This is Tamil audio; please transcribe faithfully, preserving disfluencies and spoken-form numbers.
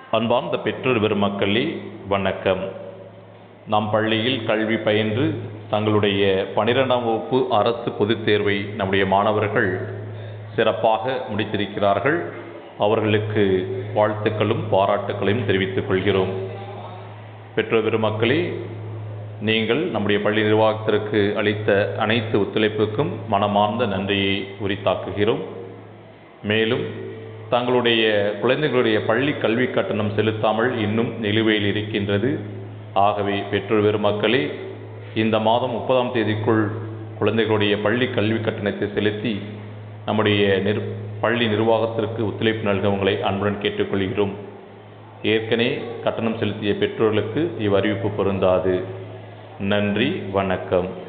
அன்பார்ந்த பெற்றோர் பெருமக்களே வணக்கம். நம் பள்ளியில் கல்வி பயின்று தங்களுடைய பனிரெண்டாம் வகுப்பு அரசு பொதுத் தேர்வை நம்முடைய மாணவர்கள் சிறப்பாக முடித்திருக்கிறார்கள். அவர்களுக்கு வாழ்த்துக்களும் பாராட்டுக்களையும் தெரிவித்துக் கொள்கிறோம். பெற்றோர் பெருமக்களே, நீங்கள் நம்முடைய பள்ளி நிர்வாகத்திற்கு அளித்த அனைத்து ஒத்துழைப்புக்கும் மனமார்ந்த நன்றியை உரித்தாக்குகிறோம். மேலும் தங்களுடைய குழந்தைகளுடைய பள்ளி கல்வி கட்டணம் செலுத்தாமல் இன்னும் நிலுவையில் இருக்கின்றது. ஆகவே பெற்றோர் பெருமக்களே, இந்த மாதம் முப்பதாம் தேதிக்குள் குழந்தைகளுடைய பள்ளி கல்வி கட்டணத்தை செலுத்தி நம்முடைய நிர் பள்ளி நிர்வாகத்திற்கு ஒத்துழைப்பு நல்க உங்களை அன்புடன் கேட்டுக்கொள்கிறோம். ஏற்கனவே கட்டணம் செலுத்திய பெற்றோர்களுக்கு இவ்வறிவிப்பு பொருந்தாது. நன்றி, வணக்கம்.